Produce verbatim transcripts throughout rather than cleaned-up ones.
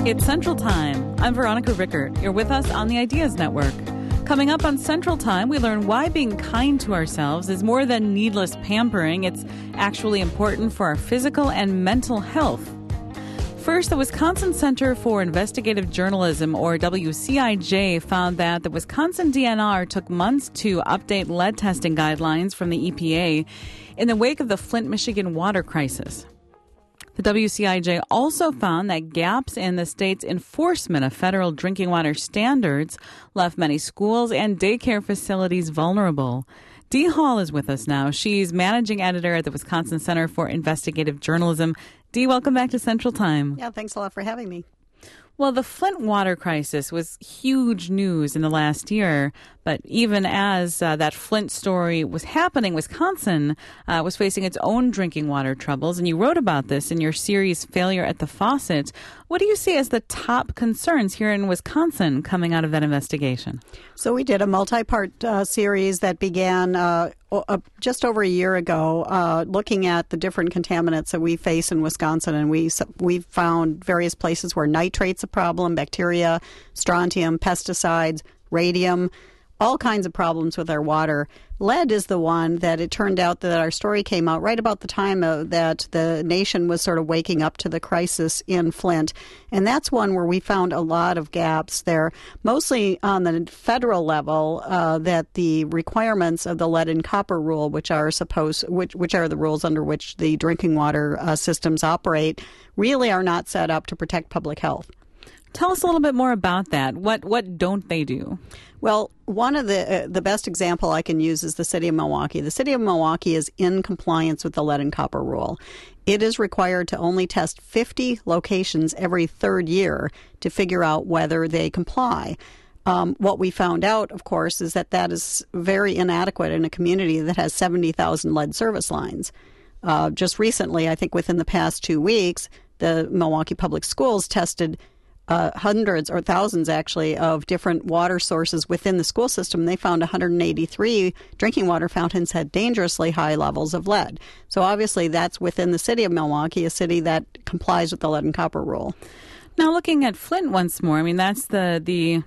It's Central Time. I'm Veronica Rickert. You're with us on the Ideas Network. Coming up on Central Time, we learn why being kind to ourselves is more than needless pampering. It's actually important for our physical and mental health. First, the Wisconsin Center for Investigative Journalism, or W C I J, found that the Wisconsin D N R took months to update lead testing guidelines from the E P A in the wake of the Flint, Michigan water crisis. The W C I J also found that gaps in the state's enforcement of federal drinking water standards left many schools and daycare facilities vulnerable. Dee Hall is with us now. She's managing editor at the Wisconsin Center for Investigative Journalism. Dee, welcome back to Central Time. Yeah, thanks a lot for having me. Well, the Flint water crisis was huge news in the last year, but even as uh, that Flint story was happening, Wisconsin uh, was facing its own drinking water troubles, and you wrote about this in your series, Failure at the Faucet. What do you see as the top concerns here in Wisconsin coming out of that investigation? So we did a multi-part uh, series that began uh, uh, just over a year ago, uh, looking at the different contaminants that we face in Wisconsin, and we we found various places where nitrate's a problem, bacteria, strontium, pesticides, radium, all kinds of problems with our water. Lead is the one that it turned out that our story came out right about the time uh, that the nation was sort of waking up to the crisis in Flint. And that's one where we found a lot of gaps there, mostly on the federal level, uh, that the requirements of the lead and copper rule, which are supposed, which, which are the rules under which the drinking water uh, systems operate, really are not set up to protect public health. Tell us a little bit more about that. What what don't they do? Well, one of the uh, the best example I can use is the city of Milwaukee. The city of Milwaukee is in compliance with the lead and copper rule. It is required to only test fifty locations every third year to figure out whether they comply. Um, what we found out, of course, is that that is very inadequate in a community that has seventy thousand lead service lines. Uh, just recently, I think within the past two weeks, the Milwaukee Public Schools tested Uh, hundreds or thousands, actually, of different water sources within the school system. They found one hundred eighty-three drinking water fountains had dangerously high levels of lead. So obviously that's within the city of Milwaukee, a city that complies with the lead and copper rule. Now, looking at Flint once more, I mean, that's the the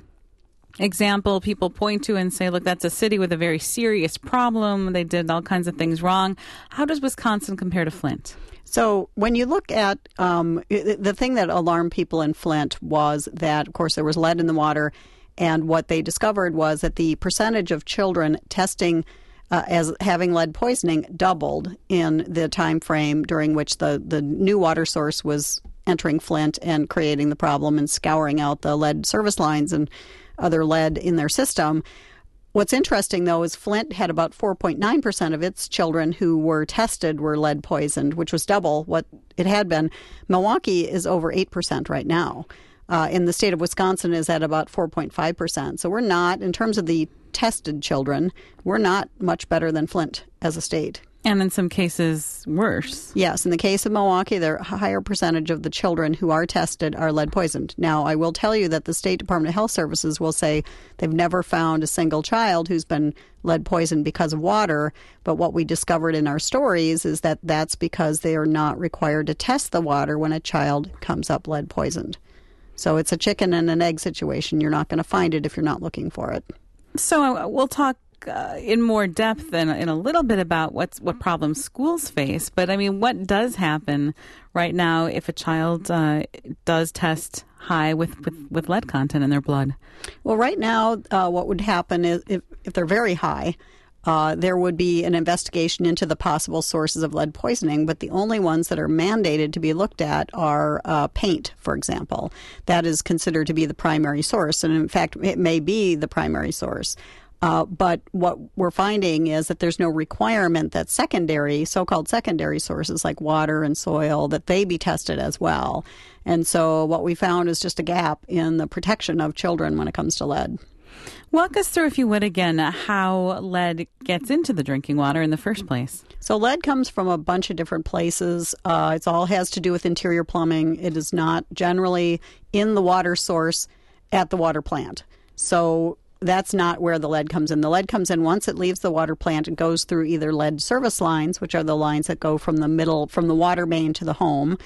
example people point to and say, look, that's a city with a very serious problem. They did all kinds of things wrong. How does Wisconsin compare to Flint? So when you look at um, the thing that alarmed people in Flint was that, of course, there was lead in the water. And what they discovered was that the percentage of children testing uh, as having lead poisoning doubled in the time frame during which the, the new water source was entering Flint and creating the problem and scouring out the lead service lines and other lead in their system. What's interesting, though, is Flint had about four point nine percent of its children who were tested were lead poisoned, which was double what it had been. Milwaukee is over eight percent right now. Uh, and the state of Wisconsin is at about four point five percent. So we're not, in terms of the tested children, we're not much better than Flint as a state. And in some cases, worse. Yes. In the case of Milwaukee, there are a higher percentage of the children who are tested are lead poisoned. Now, I will tell you that the State Department of Health Services will say they've never found a single child who's been lead poisoned because of water. But what we discovered in our stories is that that's because they are not required to test the water when a child comes up lead poisoned. So it's a chicken and an egg situation. You're not going to find it if you're not looking for it. So uh, we'll talk Uh, in more depth and in a little bit about what's what problems schools face. But I mean, what does happen right now if a child uh, does test high with, with, with lead content in their blood? Well, right now, uh, what would happen is if, if they're very high, uh, there would be an investigation into the possible sources of lead poisoning. But the only ones that are mandated to be looked at are uh, paint, for example. That is considered to be the primary source. And in fact, it may be the primary source. Uh, but what we're finding is that there's no requirement that secondary, so-called secondary sources like water and soil, that they be tested as well. And so what we found is just a gap in the protection of children when it comes to lead. Walk us through, if you would, again, how lead gets into the drinking water in the first place. So lead comes from a bunch of different places. Uh, it all has to do with interior plumbing. It is not generally in the water source at the water plant. So that's not where the lead comes in. The lead comes in once it leaves the water plant and goes through either lead service lines, which are the lines that go from the middle, from the water main to the home,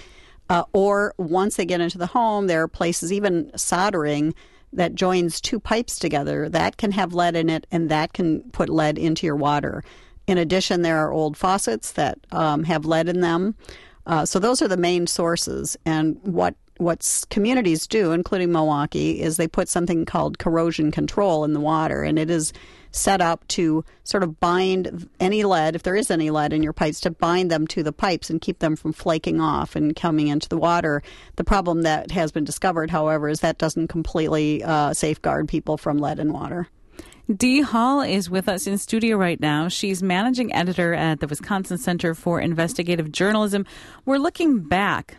Uh, or once they get into the home, there are places, even soldering, that joins two pipes together. That can have lead in it, and that can put lead into your water. In addition, there are old faucets that um, have lead in them. Uh, so those are the main sources. And what what communities do, including Milwaukee, is they put something called corrosion control in the water, and it is set up to sort of bind any lead, if there is any lead in your pipes, to bind them to the pipes and keep them from flaking off and coming into the water. The problem that has been discovered, however, is that doesn't completely uh, safeguard people from lead in water. Dee Hall is with us in studio right now. She's managing editor at the Wisconsin Center for Investigative Journalism. We're looking back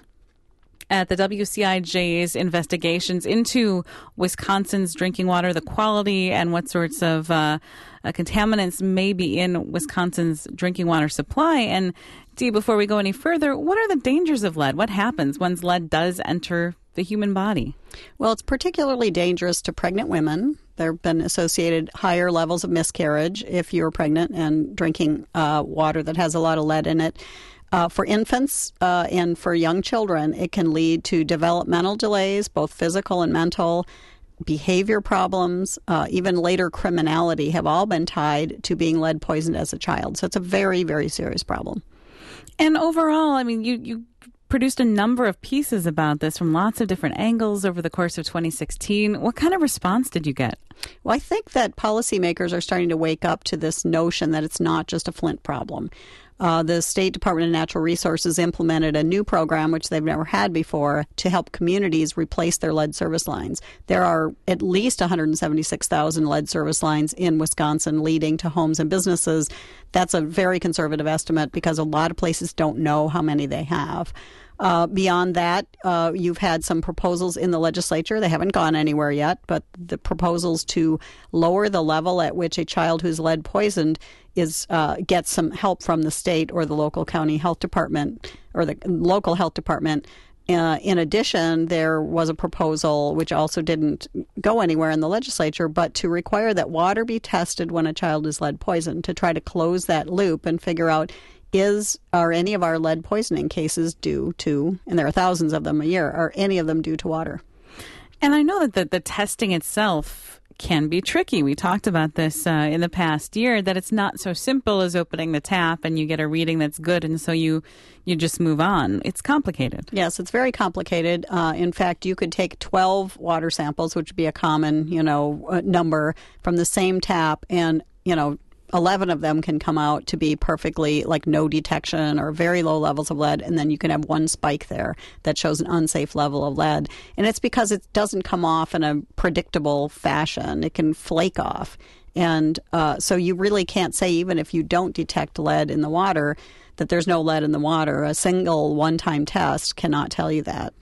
at the W C I J's investigations into Wisconsin's drinking water, the quality, and what sorts of uh, uh, contaminants may be in Wisconsin's drinking water supply. And Dee, before we go any further, what are the dangers of lead? What happens once lead does enter the human body? Well, it's particularly dangerous to pregnant women. There have been associated higher levels of miscarriage if you're pregnant and drinking uh, water that has a lot of lead in it. Uh, for infants uh, and for young children, it can lead to developmental delays, both physical and mental, behavior problems, uh, even later criminality have all been tied to being lead poisoned as a child. So it's a very, very serious problem. And overall, I mean, you, you produced a number of pieces about this from lots of different angles over the course of twenty sixteen. What kind of response did you get? Well, I think that policymakers are starting to wake up to this notion that it's not just a Flint problem. Uh, the State Department of Natural Resources implemented a new program, which they've never had before, to help communities replace their lead service lines. There are at least one hundred seventy-six thousand lead service lines in Wisconsin leading to homes and businesses. That's a very conservative estimate because a lot of places don't know how many they have. Uh, beyond that, uh, you've had some proposals in the legislature. They haven't gone anywhere yet, but the proposals to lower the level at which a child who's lead poisoned is uh, gets some help from the state or the local county health department or the local health department. Uh, in addition, there was a proposal, which also didn't go anywhere in the legislature, but to require that water be tested when a child is lead poisoned, to try to close that loop and figure out is are any of our lead poisoning cases due to, and there are thousands of them a year, are any of them due to water? And I know that the, the testing itself can be tricky. We talked about this uh, in the past year, that it's not so simple as opening the tap and you get a reading that's good and so you you just move on. It's complicated. Yes, it's very complicated. Uh, in fact, you could take twelve water samples, which would be a common, you know, uh, number from the same tap, and, you know, eleven of them can come out to be perfectly like no detection or very low levels of lead, and then you can have one spike there that shows an unsafe level of lead. And it's because it doesn't come off in a predictable fashion. It can flake off. And uh, so you really can't say, even if you don't detect lead in the water, that there's no lead in the water. A single one-time test cannot tell you that.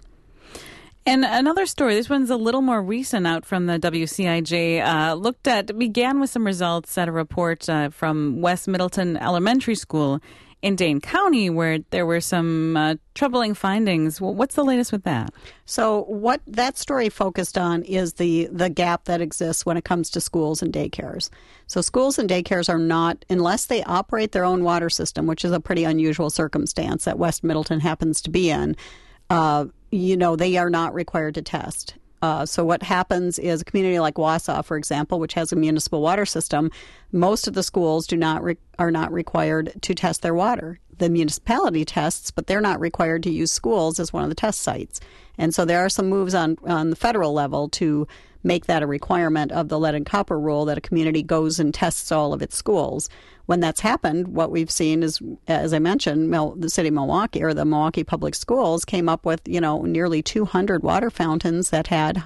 And another story, this one's a little more recent, out from the W C I J, uh, looked at, began with some results at a report uh, from West Middleton Elementary School in Dane County, where there were some uh, troubling findings. Well, what's the latest with that? So what that story focused on is the, the gap that exists when it comes to schools and daycares. So schools and daycares are not, unless they operate their own water system, which is a pretty unusual circumstance that West Middleton happens to be in, uh, you know, they are not required to test. Uh, so what happens is a community like Wausau, for example, which has a municipal water system, most of the schools do not re- are not required to test their water. The municipality tests, but they're not required to use schools as one of the test sites. And so there are some moves on, on the federal level to make that a requirement of the lead and copper rule, that a community goes and tests all of its schools. When that's happened, what we've seen is, as I mentioned, Mil- the city of Milwaukee, or the Milwaukee Public Schools, came up with, you know, nearly two hundred water fountains that had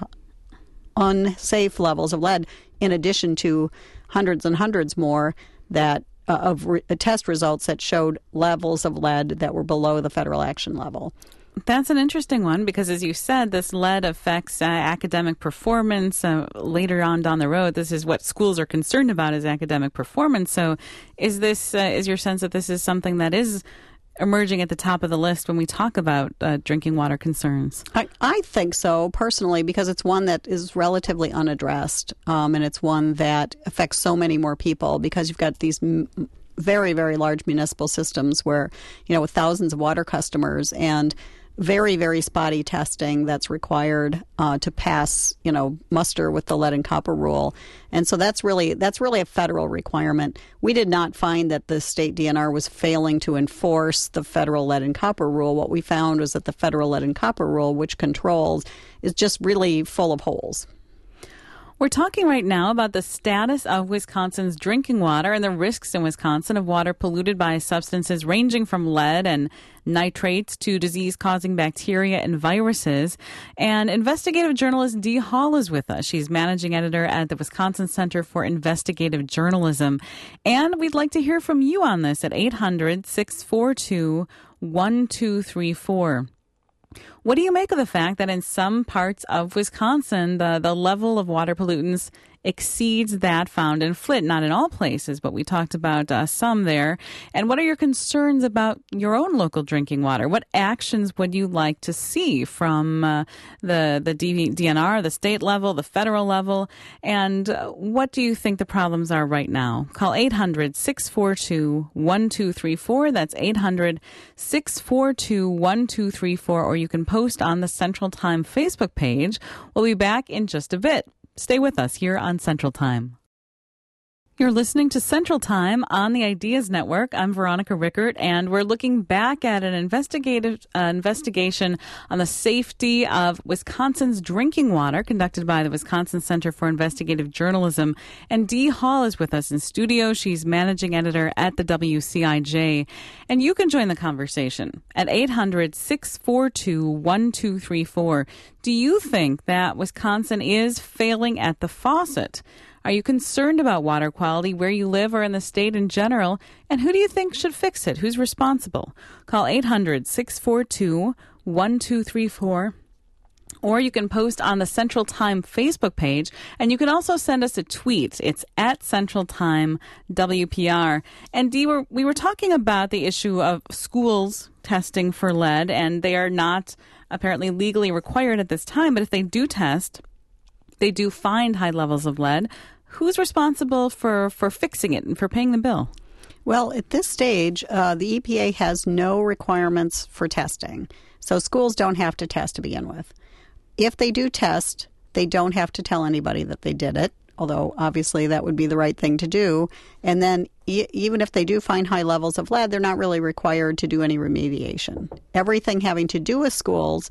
unsafe levels of lead, in addition to hundreds and hundreds more that uh, of re- test results that showed levels of lead that were below the federal action level. That's an interesting one because, as you said, this lead affects uh, academic performance uh, later on down the road. This is what schools are concerned about, is academic performance. So is this, uh, is your sense that this is something that is emerging at the top of the list when we talk about uh, drinking water concerns? I, I think so, personally, because it's one that is relatively unaddressed, um, and it's one that affects so many more people because you've got these m- very, very large municipal systems where, you know, with thousands of water customers, and very, very spotty testing that's required uh, to pass, you know, muster with the lead and copper rule. And so that's really that's really a federal requirement. We did not find that the state D N R was failing to enforce the federal lead and copper rule. What we found was that the federal lead and copper rule, which controls, is just really full of holes. We're talking right now about the status of Wisconsin's drinking water and the risks in Wisconsin of water polluted by substances ranging from lead and nitrates to disease-causing bacteria and viruses. And investigative journalist Dee Hall is with us. She's managing editor at the Wisconsin Center for Investigative Journalism. And we'd like to hear from you on this at eight hundred, six four two, one two three four. What do you make of the fact that in some parts of Wisconsin, the, the level of water pollutants exceeds that found in Flint? Not in all places, but we talked about uh, some there. And what are your concerns about your own local drinking water? What actions would you like to see from uh, the, the D N R, the state level, the federal level? And uh, what do you think the problems are right now? Call eight hundred, six four two, one two three four. That's eight hundred, six four two, one two three four. Or you can post on the Central Time Facebook page. We'll be back in just a bit. Stay with us here on Central Time. You're listening to Central Time on the Ideas Network. I'm Veronica Rickert, and we're looking back at an investigative uh, investigation on the safety of Wisconsin's drinking water conducted by the Wisconsin Center for Investigative Journalism. And Dee Hall is with us in studio. She's managing editor at the W C I J. And you can join the conversation at eight hundred, six four two, one two three four. Do you think that Wisconsin is failing at the faucet? Are you concerned about water quality where you live or in the state in general? And who do you think should fix it? Who's responsible? Call eight hundred, six four two, one two three four. Or you can post on the Central Time Facebook page. And you can also send us a tweet. It's at Central Time W P R. And Dee, we're, we were talking about the issue of schools testing for lead. And they are not apparently legally required at this time. But if they do test, they do find high levels of lead. Who's responsible for, for fixing it and for paying the bill? Well, at this stage, uh, the E P A has no requirements for testing. So schools don't have to test to begin with. If they do test, they don't have to tell anybody that they did it, although obviously that would be the right thing to do. And then e- even if they do find high levels of lead, they're not really required to do any remediation. Everything having to do with schools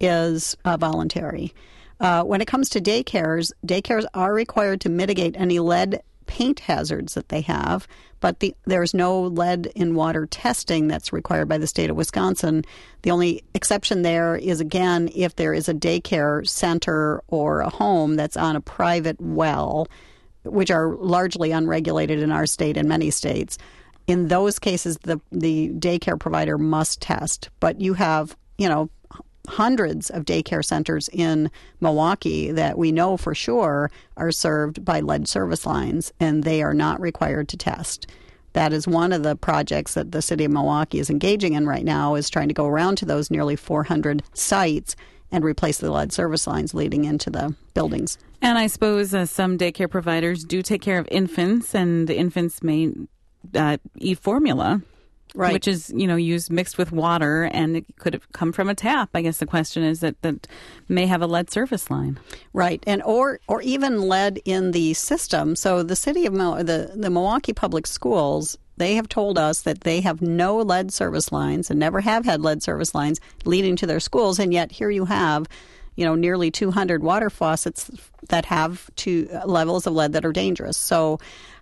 is uh, voluntary. Uh, when it comes to daycares, daycares are required to mitigate any lead paint hazards that they have, but the, there's no lead in water testing that's required by the state of Wisconsin. The only exception there is, again, if there is a daycare center or a home that's on a private well, which are largely unregulated in our state and many states. In those cases, the, the daycare provider must test. But you have, you know, hundreds of daycare centers in Milwaukee that we know for sure are served by lead service lines, and they are not required to test. That is one of the projects that the city of Milwaukee is engaging in right now, is trying to go around to those nearly four hundred sites and replace the lead service lines leading into the buildings. And I suppose uh, some daycare providers do take care of infants, and infants may uh, eat formula. Right. Which is, you know, used mixed with water, and it could have come from a tap. I guess the question is that that may have a lead service line. Right, and or or even lead in the system. So the city of Mil- the the Milwaukee Public Schools, they have told us that they have no lead service lines and never have had lead service lines leading to their schools, and yet here you have, you know, nearly two hundred water faucets that have two levels of lead that are dangerous. So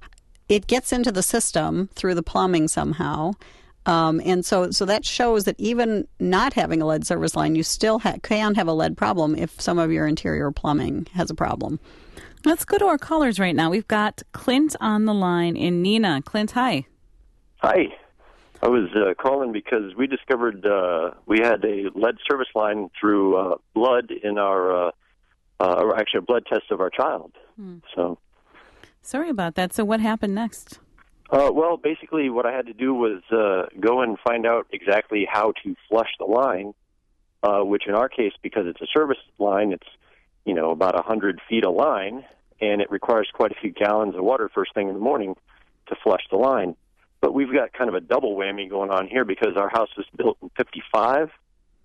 it gets into the system through the plumbing somehow. Um, and so so that shows that even not having a lead service line, you still ha- can have a lead problem if some of your interior plumbing has a problem. Let's go to our callers right now. We've got Clint on the line in Neenah. Clint, hi. Hi. I was uh, calling because we discovered uh, we had a lead service line through uh, blood in our, uh, uh, or actually a blood test of our child. Hmm. So, sorry about that. So what happened next? Uh, well, basically what I had to do was uh, go and find out exactly how to flush the line, uh, which in our case, because it's a service line, it's, you know, about one hundred feet of line, and it requires quite a few gallons of water first thing in the morning to flush the line. But we've got kind of a double whammy going on here because our house was built in fifty-five,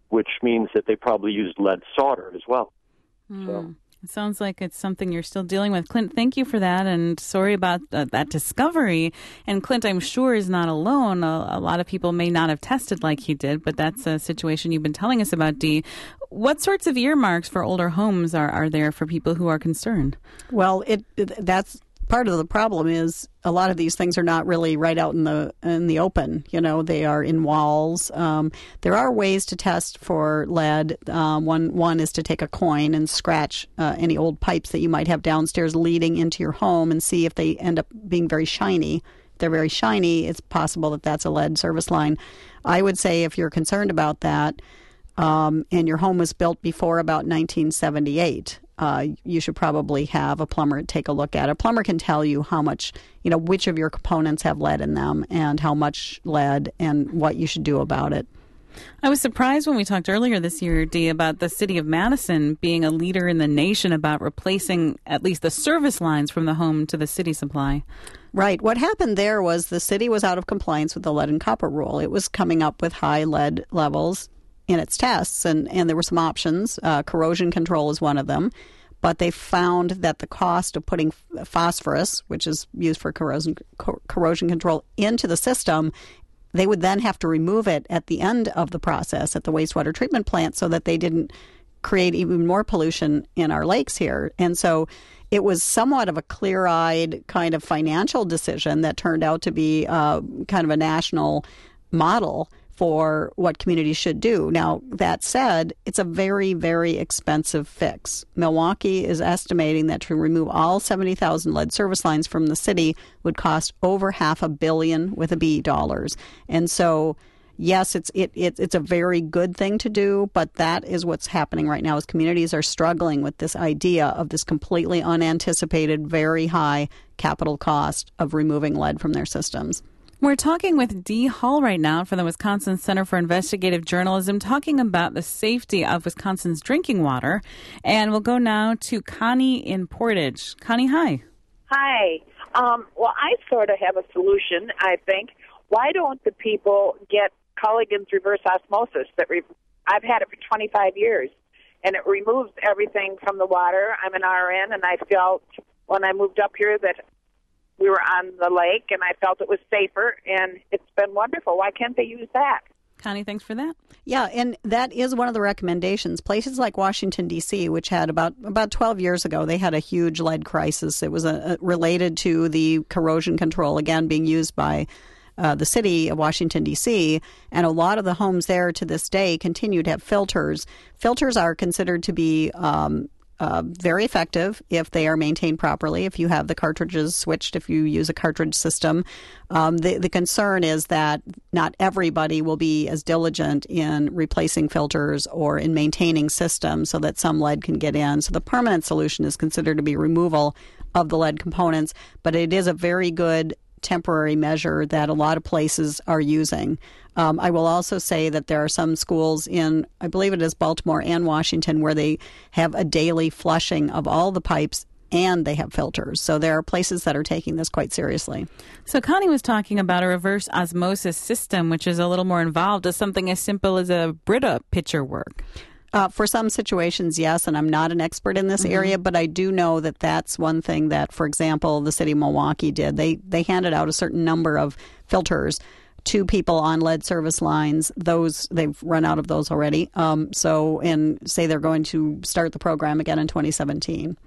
which means that they probably used lead solder as well. Mm. So. It sounds like it's something you're still dealing with. Clint, thank you for that, and sorry about uh, that discovery. And Clint, I'm sure, is not alone. A, a lot of people may not have tested like he did, but that's a situation you've been telling us about, Dee. What sorts of earmarks for older homes are, are there for people who are concerned? Well, it, it that's part of the problem is a lot of these things are not really right out in the in the open. You know, they are in walls. Um, there are ways to test for lead. Um, one one is to take a coin and scratch uh, any old pipes that you might have downstairs leading into your home and see if they end up being very shiny. If they're very shiny, it's possible that that's a lead service line. I would say if you're concerned about that, um, and your home was built before about nineteen seventy-eight, Uh, you should probably have a plumber take a look at it. A plumber can tell you how much, you know, which of your components have lead in them and how much lead and what you should do about it. I was surprised when we talked earlier this year, Dee, about the city of Madison being a leader in the nation about replacing at least the service lines from the home to the city supply. Right. What happened there was the city was out of compliance with the lead and copper rule. It was coming up with high lead levels in its tests, and, and there were some options. Uh, corrosion control is one of them. But they found that the cost of putting phosphorus, which is used for corrosion, co- corrosion control, into the system, they would then have to remove it at the end of the process at the wastewater treatment plant so that they didn't create even more pollution in our lakes here. And so it was somewhat of a clear-eyed kind of financial decision that turned out to be uh, kind of a national model for what communities should do. Now, that said, it's a very, very expensive fix. Milwaukee is estimating that to remove all seventy thousand lead service lines from the city would cost over half a billion with a B dollars. And so, yes, it's it, it it's a very good thing to do, but that is what's happening right now is communities are struggling with this idea of this completely unanticipated, very high capital cost of removing lead from their systems. We're talking with Dee Hall right now from the Wisconsin Center for Investigative Journalism, talking about the safety of Wisconsin's drinking water. And we'll go now to Connie in Portage. Connie, hi. Hi. Um, well, I sort of have a solution, I think. Why don't the people get Culligan's reverse osmosis? That re- I've had it for twenty-five years, and it removes everything from the water. I'm an R N, and I felt when I moved up here that we were on the lake, and I felt it was safer, and it's been wonderful. Why can't they use that? Connie, thanks for that. Yeah, and that is one of the recommendations. Places like Washington, D C, which had about about twelve years ago, they had a huge lead crisis. It was a, a, related to the corrosion control, again, being used by uh, the city of Washington, D C, and a lot of the homes there to this day continue to have filters. Filters are considered to be um, Uh, very effective if they are maintained properly, if you have the cartridges switched, if you use a cartridge system. Um, the, the concern is that not everybody will be as diligent in replacing filters or in maintaining systems so that some lead can get in. So the permanent solution is considered to be removal of the lead components, but it is a very good temporary measure that a lot of places are using. Um, I will also say that there are some schools in, I believe it is Baltimore and Washington, where they have a daily flushing of all the pipes and they have filters. So there are places that are taking this quite seriously. So Connie was talking about a reverse osmosis system, which is a little more involved. Does something as simple as a Brita pitcher work? Uh, for some situations, yes, and I'm not an expert in this mm-hmm. area, but I do know that that's one thing that, for example, the city of Milwaukee did. They they handed out a certain number of filters to people on lead service lines. Those they've run out of those already. Um, so, and say they're going to start the program again in twenty seventeen.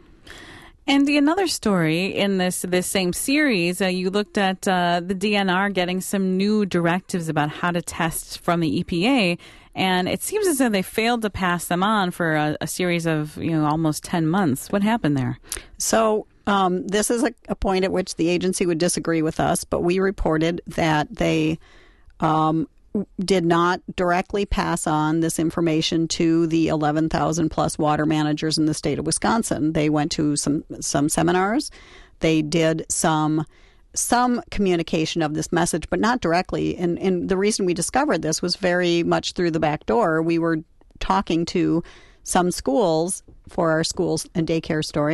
Andy, another story in this this same series, uh, you looked at uh, the D N R getting some new directives about how to test from the E P A, and it seems as though they failed to pass them on for a, a series of you know almost ten months. What happened there? So um, this is a, a point at which the agency would disagree with us, but we reported that they um, did not directly pass on this information to the eleven thousand plus water managers in the state of Wisconsin. They went to some some seminars. They did some some communication of this message, but not directly. And, and the reason we discovered this was very much through the back door. We were talking to some schools for our schools and daycare story,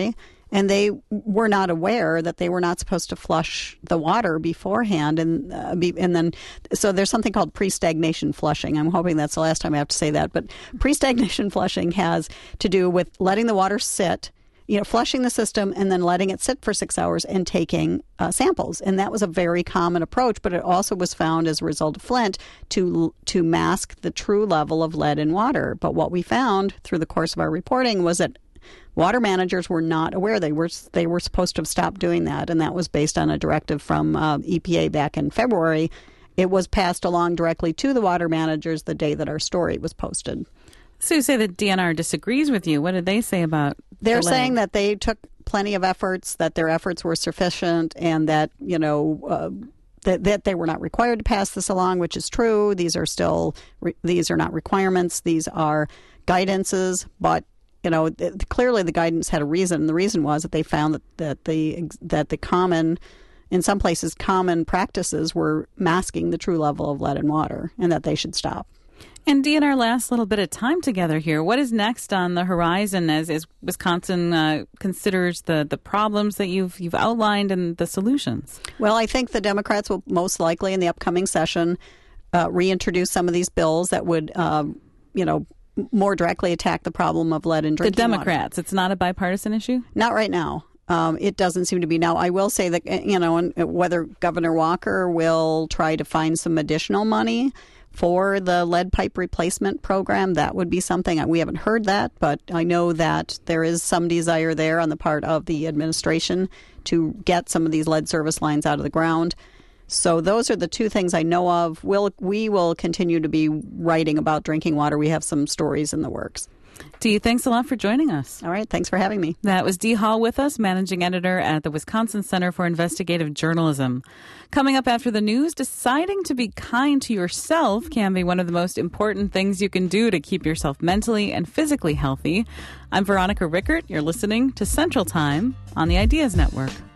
and they were not aware that they were not supposed to flush the water beforehand. And uh, be, and then, so there's something called pre-stagnation flushing. I'm hoping that's the last time I have to say that. But pre-stagnation flushing has to do with letting the water sit, you know, flushing the system and then letting it sit for six hours and taking uh, samples. And that was a very common approach, but it also was found as a result of Flint to to mask the true level of lead in water. But what we found through the course of our reporting was that water managers were not aware. They were they were supposed to have stopped doing that, and that was based on a directive from uh, E P A back in February. It was passed along directly to the water managers the day that our story was posted. So you say that D N R disagrees with you. What did they say about They're the saying that they took plenty of efforts, that their efforts were sufficient, and that, you know, uh, that, that they were not required to pass this along, which is true. These are still, re- these are not requirements. These are guidances, but, you know, th- clearly the guidance had a reason. The reason was that they found that, that the that the common, in some places, common practices were masking the true level of lead in water, and that they should stop. And Dee, in our last little bit of time together here, what is next on the horizon as, as Wisconsin uh, considers the, the problems that you've you've outlined and the solutions? Well, I think the Democrats will most likely in the upcoming session uh, reintroduce some of these bills that would, um, you know, more directly attack the problem of lead in drinking water. The Democrats. Water. It's not a bipartisan issue? Not right now. Um, it doesn't seem to be. Now, I will say that, you know, whether Governor Walker will try to find some additional money for the lead pipe replacement program, that would be something. We haven't heard that, but I know that there is some desire there on the part of the administration to get some of these lead service lines out of the ground. So those are the two things I know of. We'll, we will continue to be writing about drinking water. We have some stories in the works. Dee, thanks a lot for joining us. All right. Thanks for having me. That was Dee Hall with us, managing editor at the Wisconsin Center for Investigative Journalism. Coming up after the news, deciding to be kind to yourself can be one of the most important things you can do to keep yourself mentally and physically healthy. I'm Veronica Rickert. You're listening to Central Time on the Ideas Network.